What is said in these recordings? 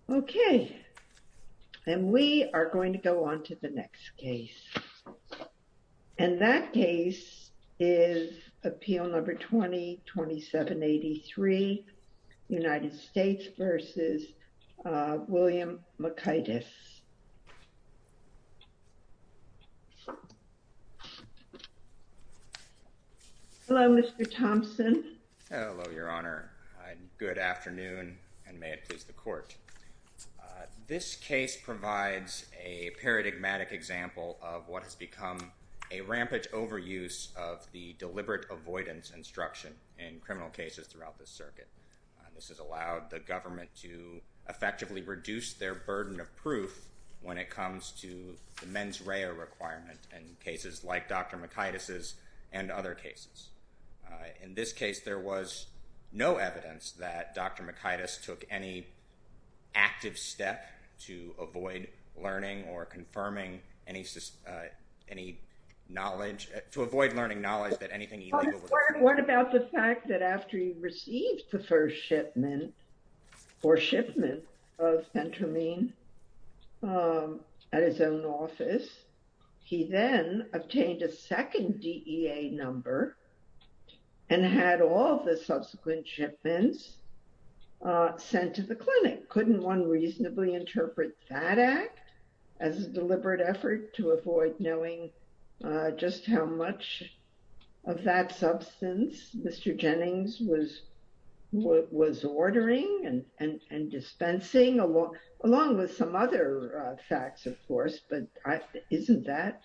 Okay, and we are going to go on to the next case. And that case is Appeal Number 20-2783, United States versus William Makaitis. Hello, Mr. Thompson. Hello, Your Honor. Good afternoon, and may it please the Court. This case provides a paradigmatic example of what has become a rampant overuse of the deliberate avoidance instruction in criminal cases throughout this circuit. This has allowed the government to effectively reduce their burden of proof when it comes to the mens rea requirement in cases like Dr. Makaitis's and other cases. In this case, there was no evidence that Dr. Makaitis took any active step to avoid learning or confirming any knowledge, to avoid learning knowledge that anything illegal was afoot. What about the fact that after he received the first shipment of phentermine at his own office, he then obtained a second DEA number and had all the subsequent shipments sent to the clinic? Couldn't one reasonably interpret that act as a deliberate effort to avoid knowing just how much of that substance Mr. Jennings was ordering and dispensing, along with some other facts, of course, but isn't that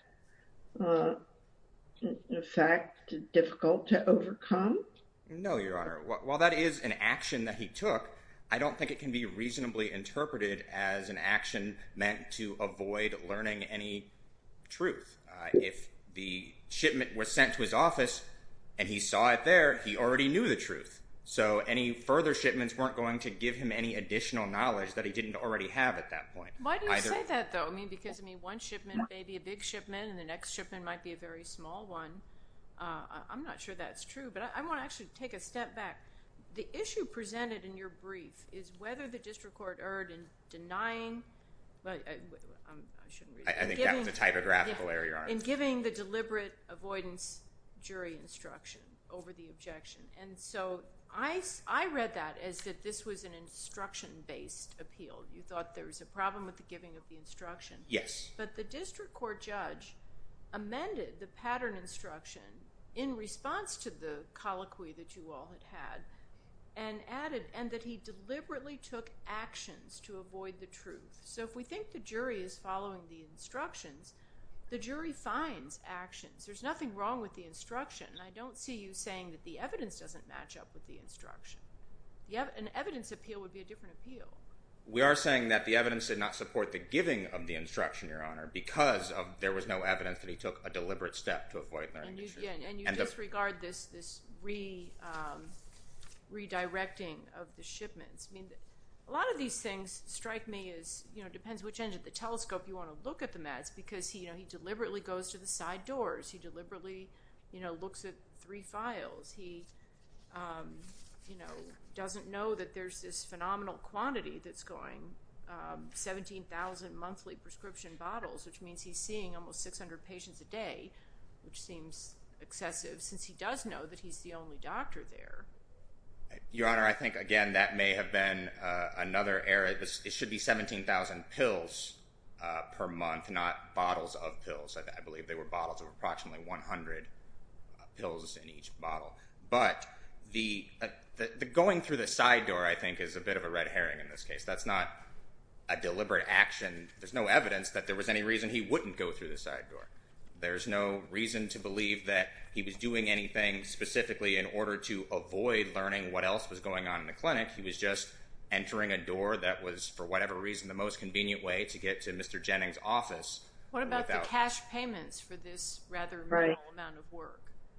in fact difficult to overcome? No, Your Honor. While that is an action that he took, I don't think it can be reasonably interpreted as an action meant to avoid learning any truth. If the shipment was sent to his office and he saw it there, he already knew the truth. So any further shipments weren't going to give him any additional knowledge that he didn't already have at that point. Why do you say that, though? Because one shipment may be a big shipment and the next shipment might be a very small one. I'm not sure that's true, but I want to actually take a step back. The issue presented in your brief is whether the district court erred in denying, I shouldn't read it. I think that's a typographical error, Your Honor. In giving the deliberate avoidance jury instruction over the objection. And so I read that as that this was an instruction-based appeal. You thought there was a problem with the giving of the instruction. Yes. But the district court judge amended the pattern instruction in response to the colloquy that you all had and added, and that he deliberately took actions to avoid the truth. So if we think the jury is following the instructions, the jury finds actions. There's nothing wrong with the instruction. I don't see you saying that the evidence doesn't match up with the instruction. An evidence appeal would be a different appeal. We are saying that the evidence did not support the giving of the instruction, Your Honor, because there was no evidence that he took a deliberate step to avoid learning the truth. And you disregard this redirecting of the shipments. I mean, a lot of these things strike me as, depends which end of the telescope you want to look at them at, because he deliberately goes to the side doors. He deliberately, looks at 3 files. He, doesn't know that there's this phenomenal quantity that's going, 17,000 monthly prescription bottles, which means he's seeing almost 600 patients a day, which seems excessive since he does know that he's the only doctor there. Your Honor, I think, again, that may have been another error. It should be 17,000 pills per month, not bottles of pills. I believe they were bottles of approximately 100 pills in each bottle. But the going through the side door, I think, is a bit of a red herring in this case. That's not a deliberate action. There's no evidence that there was any reason he wouldn't go through the side door. There's no reason to believe that he was doing anything specifically in order to avoid learning what else was going on in the clinic. He was just entering a door that was, for whatever reason, the most convenient way to get to Mr. Jennings' office. What about the cash payments for this rather minimal amount of work?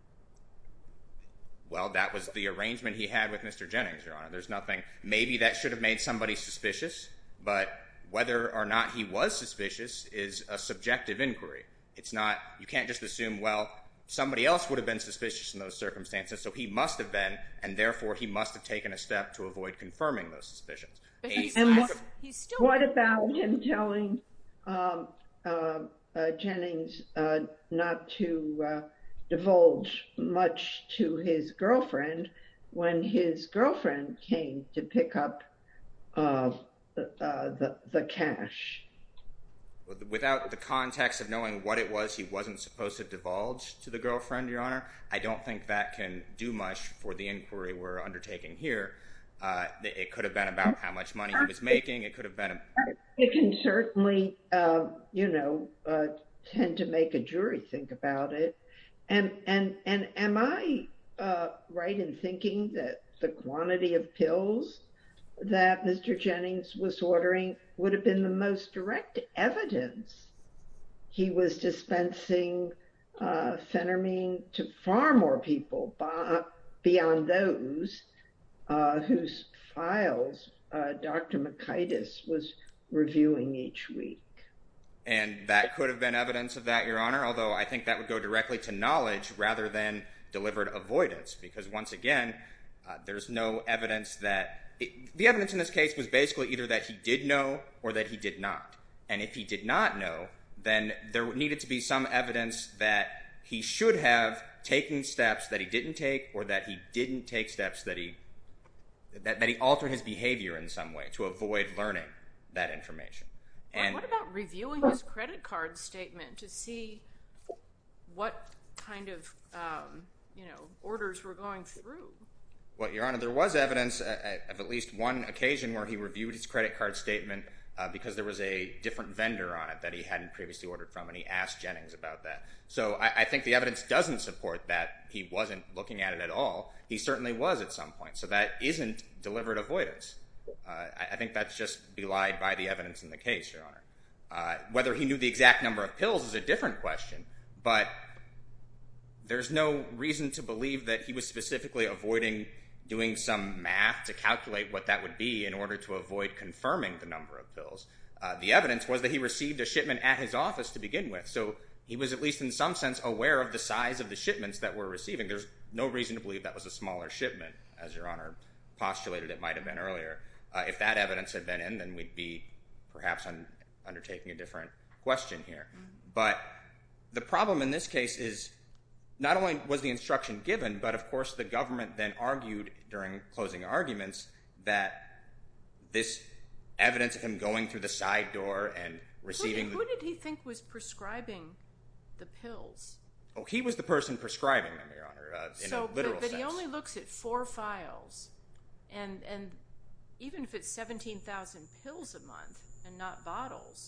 Well, that was the arrangement he had with Mr. Jennings, Your Honor. There's nothing. Maybe that should have made somebody suspicious, but whether or not he was suspicious is a subjective inquiry. It's not, you can't just assume, well, somebody else would have been suspicious in those circumstances, so he must have been, and therefore he must have taken a step to avoid confirming those suspicions. But he's still... What about him telling Jennings not to divulge much to his girlfriend when his girlfriend came to pick up the cash? Without the context of knowing what it was he wasn't supposed to divulge to the girlfriend, Your Honor, I don't think that can do much for the inquiry we're undertaking here. It could have been about how much money he was making. It could have been... It can certainly, tend to make a jury think about it. And am I right in thinking that the quantity of pills that Mr. Jennings was ordering would have been the most direct evidence he was dispensing phentermine to far more people beyond those whose files Dr. Makaitis was reviewing each week? And that could have been evidence of that, Your Honor, although I think that would go directly to knowledge rather than deliberate avoidance, because once again, there's no evidence that... The evidence in this case was basically either that he did know or that he did not. And if he did not know, then there needed to be some evidence that he should have taken steps that he didn't take, or that he didn't take steps that he altered his behavior in some way to avoid learning that information. And what about reviewing his credit card statement to see what kind of orders were going through? Well, Your Honor, there was evidence of at least one occasion where he reviewed his credit card statement because there was a different vendor on it that he hadn't previously ordered from, and he asked Jennings about that. So I think the evidence doesn't support that he wasn't looking at it at all. He certainly was at some point, so that isn't deliberate avoidance. I think that's just belied by the evidence in the case, Your Honor. Whether he knew the exact number of pills is a different question, but there's no reason to believe that he was specifically avoiding doing some math to calculate what that would be in order to avoid confirming the number of pills. The evidence was that he received a shipment at his office to begin with, so he was at least in some sense aware of the size of the shipments that we're receiving. There's no reason to believe that was a smaller shipment, as Your Honor postulated it might have been earlier. If that evidence had been in, then we'd be perhaps undertaking a different question here. But the problem in this case is not only was the instruction given, but of course the government then argued during closing arguments that this evidence of him going through the side door and receiving... Who did he think was prescribing the pills? Oh, he was the person prescribing them, Your Honor, in a literal sense. But he only looks at 4 files, and even if it's 17,000 pills a month and not bottles,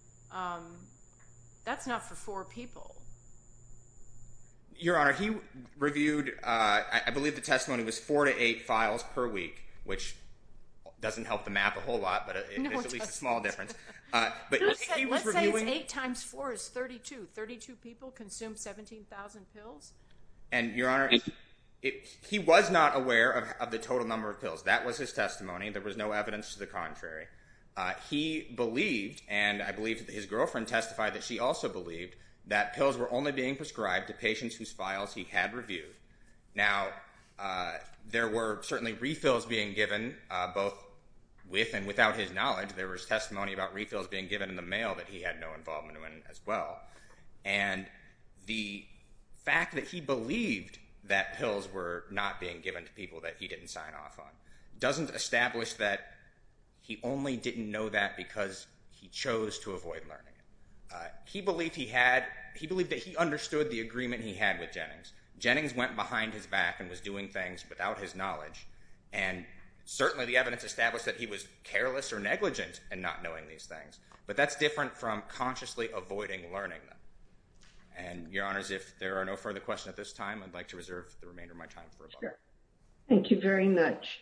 that's not for 4 people. Your Honor, he reviewed, I believe the testimony was 4 to 8 files per week, which doesn't help the math a whole lot, but it's at least a small difference. But he was reviewing... Let's say it's 8 times 4 is 32. 32 people consume 17,000 pills? And, Your Honor, he was not aware of the total number of pills. That was his testimony. There was no evidence to the contrary. He believed, and I believe his girlfriend testified that she also believed, that pills were only being prescribed to patients whose files he had reviewed. Now, there were certainly refills being given, both with and without his knowledge. There was testimony about refills being given in the mail that he had no involvement in as well. And the fact that he believed that pills were not being given to people that he didn't sign off on doesn't establish that he only didn't know that because he chose to avoid learning it. He believed that he understood the agreement he had with Jennings. Jennings went behind his back and was doing things without his knowledge, and certainly the evidence established that he was careless or negligent in not knowing these things. But that's different from consciously avoiding learning them. And, Your Honors, if there are no further questions at this time, I'd like to reserve the remainder of my time for rebuttal. Sure. Thank you very much.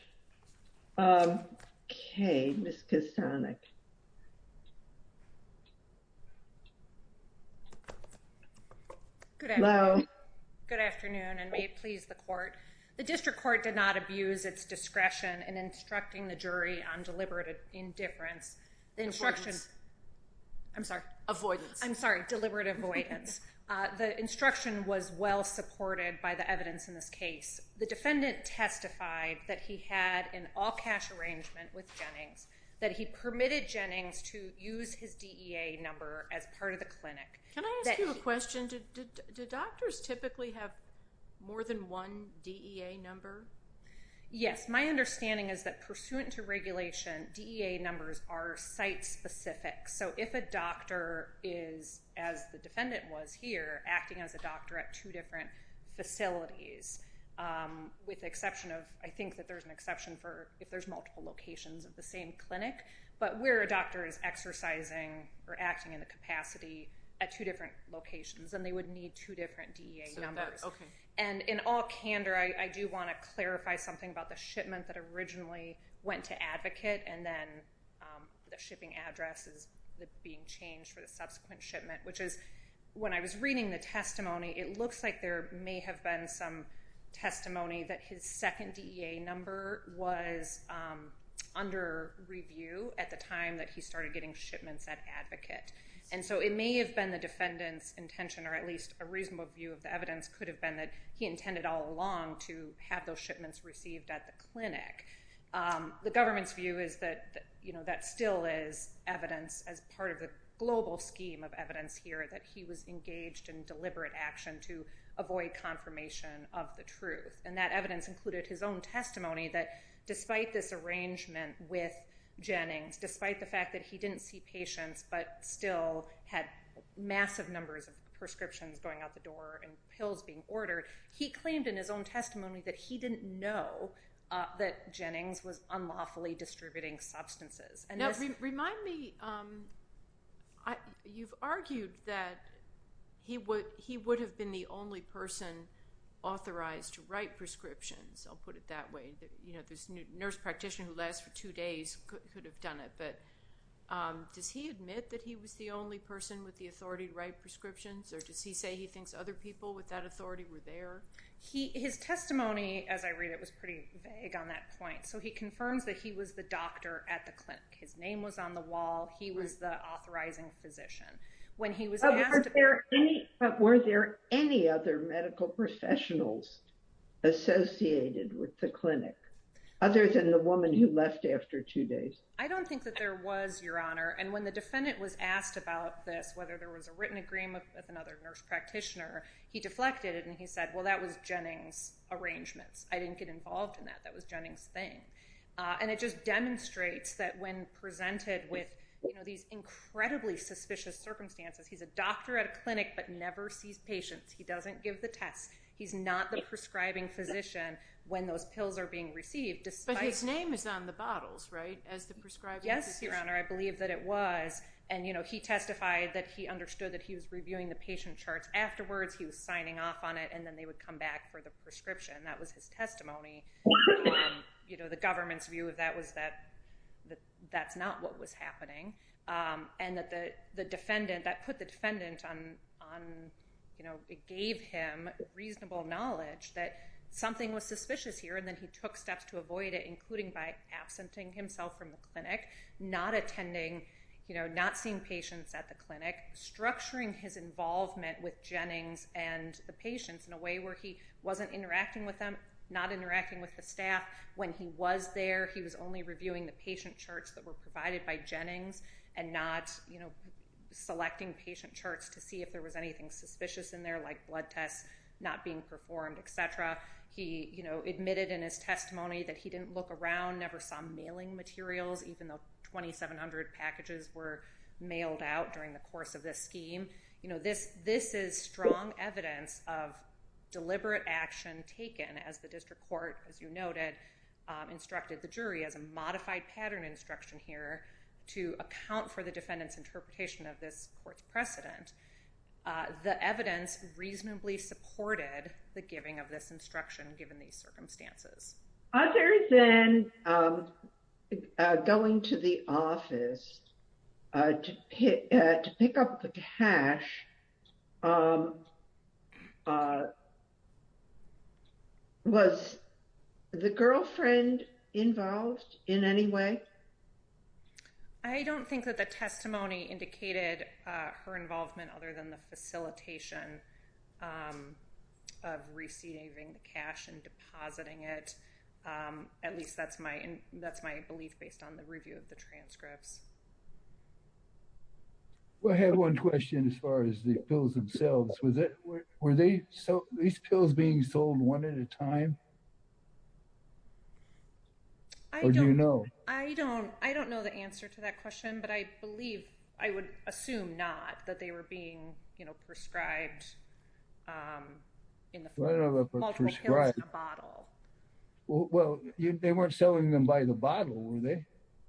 Okay, Ms. Kostanek. Hello. Good afternoon, and may it please the court. The district court did not abuse its discretion in instructing the jury on deliberate indifference. The instruction... Avoidance. I'm sorry. Avoidance. I'm sorry, deliberate avoidance. The instruction was well supported by the evidence in this case. The defendant testified that he had an all-cash arrangement with Jennings, that he permitted Jennings to use his DEA number as part of the clinic. Can I ask you a question? Do doctors typically have more than one DEA number? Yes, my understanding is that pursuant to regulation, DEA numbers are site-specific. So if a doctor is, as the defendant was here, acting as a doctor at two different facilities, with the exception of, I think that there's an exception for if there's multiple locations of the same clinic, but where a doctor is exercising or acting in a capacity at two different locations, then they would need two different DEA numbers. Okay. And in all candor, I do want to clarify something about the shipment that originally went to Advocate, and then the shipping address is being changed for the subsequent shipment, which is, when I was reading the testimony, it looks like there may have been some testimony that his second DEA number was under review at the time that he started getting shipments at Advocate. And so it may have been the defendant's intention, or at least a reasonable view of the evidence could have been that he intended all along to have those shipments received at the clinic. The government's view is that that still is evidence as part of the global scheme of evidence here that he was engaged in deliberate action to avoid confirmation of the truth. And that evidence included his own testimony that despite this arrangement with Jennings, despite the fact that he didn't see patients but still had massive numbers of prescriptions going out the door and pills being ordered, he claimed in his own testimony that he didn't know that Jennings was unlawfully distributing substances. And now, remind me, you've argued that he would have been the only person authorized to write prescriptions. I'll put it that way. This nurse practitioner who lasts for 2 days could have done it, but does he admit that he was the only person with the authority to write prescriptions, or does he say he thinks other people with that authority were there? His testimony, as I read it, was pretty vague on that point. So he confirms that he was the doctor at the clinic. His name was on the wall. He was the authorizing physician. When he was asked, were there any other medical professionals associated with the clinic other than the woman who left after 2 days? I don't think that there was, Your Honor. And when the defendant was asked about this, whether there was a written agreement with another nurse practitioner, he deflected it and he said, well, that was Jennings' arrangements. I didn't get involved in that. That was Jennings' thing. And it just demonstrates that when presented with these incredibly suspicious circumstances, he's a doctor at a clinic but never sees patients. He doesn't give the tests. He's not the prescribing physician when those pills are being received. But his name is on the bottles, right, as the prescribing physician? Yes, Your Honor, I believe that it was. And, he testified that he understood that he was reviewing the patient charts afterwards. He was signing off on it, and then they would come back for the prescription. That was his testimony. The government's view of that was that that's not what was happening, and that the defendant, that put the defendant on it gave him reasonable knowledge that something was suspicious here, and then he took steps to avoid it, including by absenting himself from the clinic, not attending, not seeing patients at the clinic, structuring his involvement with Jennings and the patients in a way where he wasn't interacting with them, not interacting with the staff. When he was there, he was only reviewing the patient charts that were provided by Jennings and not, selecting patient charts to see if there was anything suspicious in there, like blood tests not being performed, etc. He, admitted in his testimony that he didn't look around, never saw mailing materials, even though 2,700 packages were mailed out during the course of this scheme. This is strong evidence of deliberate action taken, as the district court, as you noted, instructed the jury as a modified pattern instruction here to account for the defendant's interpretation of this court's precedent. The evidence reasonably supported the giving of this instruction given these circumstances. Other than going to the office to pick up the cash, was the girlfriend involved in any way? I don't think that the testimony indicated her involvement other than the facilitation of receiving the cash and depositing it. At least that's my belief based on the review of the transcripts. Well, I have one question as far as the pills themselves. Were these pills being sold one at a time? Or do you know? I don't know the answer to that question, but I would assume not, that they were being, prescribed in the form of multiple pills in a bottle. Well, they weren't selling them by the bottle, were they?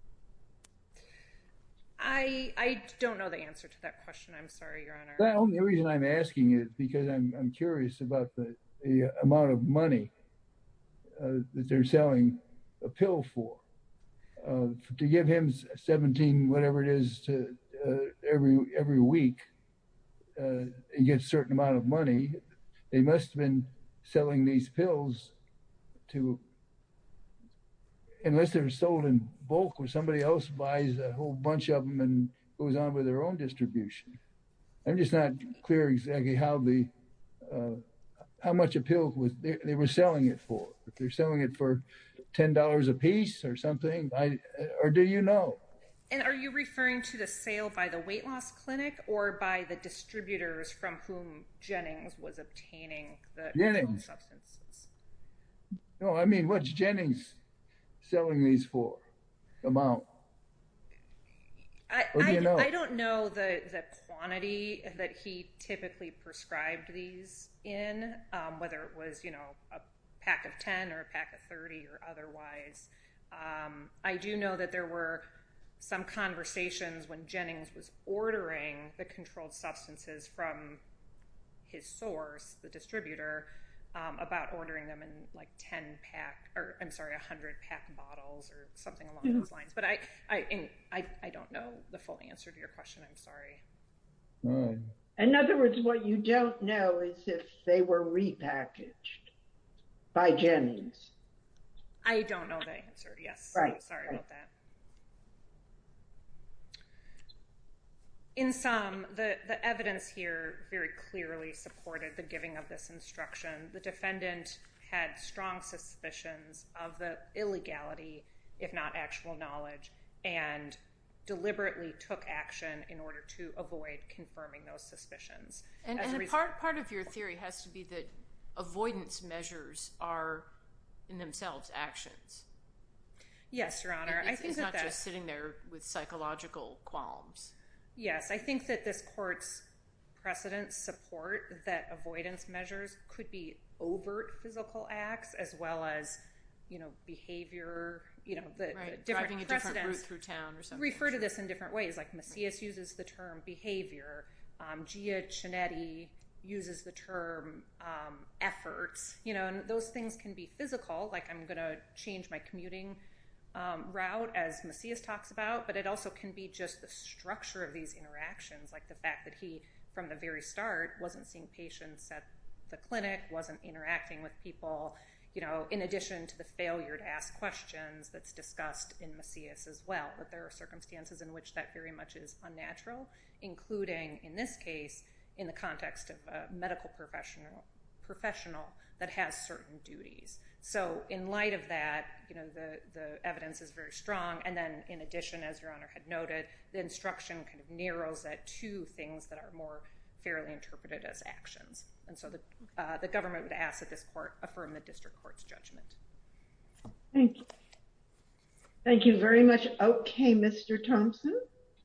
I don't know the answer to that question. I'm sorry, Your Honor. The only reason I'm asking is because I'm curious about the amount of money that they're selling a pill for. To give him 17, whatever it is, to every week, he gets a certain amount of money. They must have been selling these pills to, unless they're sold in bulk or somebody else buys a whole bunch of them and goes on with their own distribution. I'm just not clear exactly how much a pill they were selling it for. If they're selling it for $10 a piece or something, or do you know? And are you referring to the sale by the weight loss clinic or by the distributors from whom Jennings was obtaining the controlled substances? No, I mean, what's Jennings selling these for? Amount? I don't know the quantity that he typically prescribed these in, whether it was, a pack of 10 or a pack of 30 or otherwise. I do know that there were some conversations when Jennings was ordering the controlled substances from his source, the distributor, about ordering them in like 100 pack bottles or something along those lines. But I don't know the full answer to your question. I'm sorry. All right. In other words, what you don't know is if they were repackaged by Jennings. I don't know the answer. Yes. Right. Sorry about that. In sum, the evidence here very clearly supported the giving of this instruction. The defendant had strong suspicions of the illegality, if not actual knowledge, and deliberately took action in order to avoid confirming those suspicions. And part of your theory has to be that avoidance measures are in themselves actions. Yes, Your Honor. It's not just sitting there with psychological qualms. Yes, I think that this court's precedents support that avoidance measures could be overt physical acts as well as, behavior, the different driving a different route precedents through town or something. refer to this in different ways. Like Macias uses the term behavior. Gia Cinetti uses the term efforts. And those things can be physical, like I'm going to change my commuting route, as Macias talks about, but it also can be just the structure of these interactions, like the fact that he, from the very start, wasn't seeing patients at the clinic, wasn't interacting with people, in addition to the failure to ask questions that's discussed in Macias as well, that there are circumstances in which that very much is unnatural, including, in this case, in the context of a medical professional that has certain duties. So in light of that, the evidence is very strong. And then in addition, as Your Honor had noted, the instruction kind of narrows that to things that are more fairly interpreted as actions. And so the government would ask that this court affirm the district court's judgment. Thank you. Thank you very much. Okay, Mr. Thompson.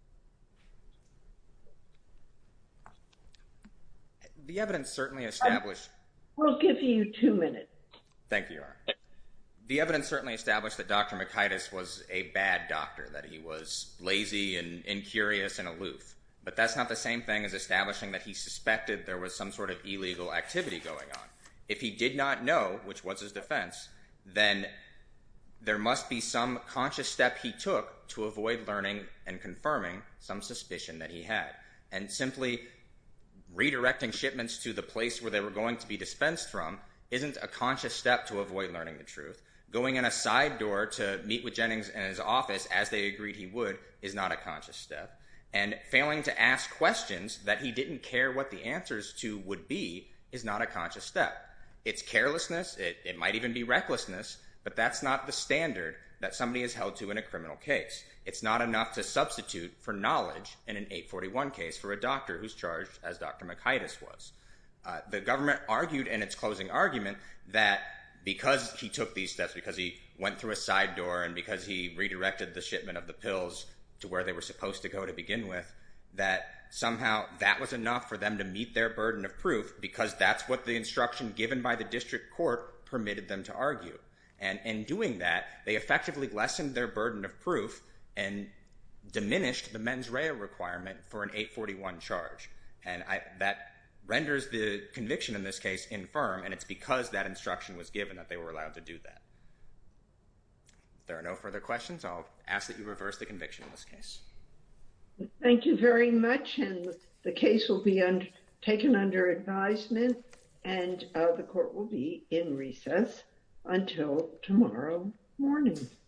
The evidence certainly established... We'll give you 2 minutes. Thank you, Your Honor. The evidence certainly established that Dr. Mikaitis was a bad doctor, that he was lazy and incurious and aloof. But that's not the same thing as establishing that he suspected there was some sort of illegal activity going on. If he did not know, which was his defense, then there must be some conscious step he took to avoid learning and confirming some suspicion that he had. And simply redirecting shipments to the place where they were going to be dispensed from isn't a conscious step to avoid learning the truth, Going in a side door to meet with Jennings in his office, as they agreed he would, is not a conscious step. And failing to ask questions that he didn't care what the answers to would be is not a conscious step. It's carelessness, it might even be recklessness, but that's not the standard that somebody is held to in a criminal case. It's not enough to substitute for knowledge in an 841 case for a doctor who's charged as Dr. Makaitis was. The government argued in its closing argument that because he took these steps, because he went through a side door and because he redirected the shipment of the pills to where they were supposed to go to begin with, that somehow that was enough for them to meet their burden of proof because that's what the instruction given by the district court permitted them to argue. And in doing that, they effectively lessened their burden of proof and diminished the mens rea requirement for an 841 charge. And that renders the conviction in this case infirm, and it's because that instruction was given that they were allowed to do that. If there are no further questions, I'll ask that you reverse the conviction in this case. Thank you very much, and the case will be taken under advisement, and the court will be in recess until tomorrow morning.